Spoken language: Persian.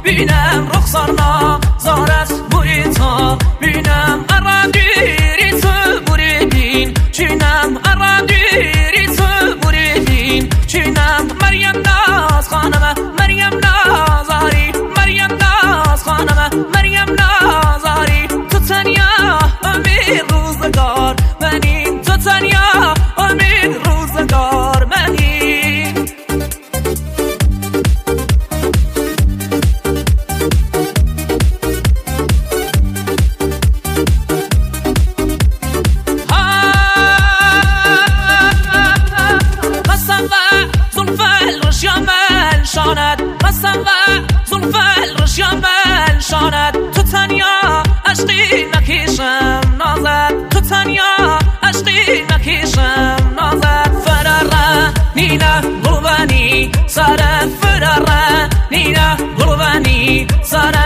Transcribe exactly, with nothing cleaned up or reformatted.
بینم رخسارنا زارت بوریتا بینم ارادیری تو بوریدین چینم ارادیری تو بوریدین چینم مریم ناز خانم مریم نازاری مریم ناز خانم مریم نازاری تو تنیا امید روزگار منی تو تنیا امید روزگار منی شاند قسم و زلفل رشیامل شاند تو تنیا عشقی نکیشم نازد تو تنیا عشقی نکیشم نازد فراره نینا قربانی سر فراره نینا قربانی سر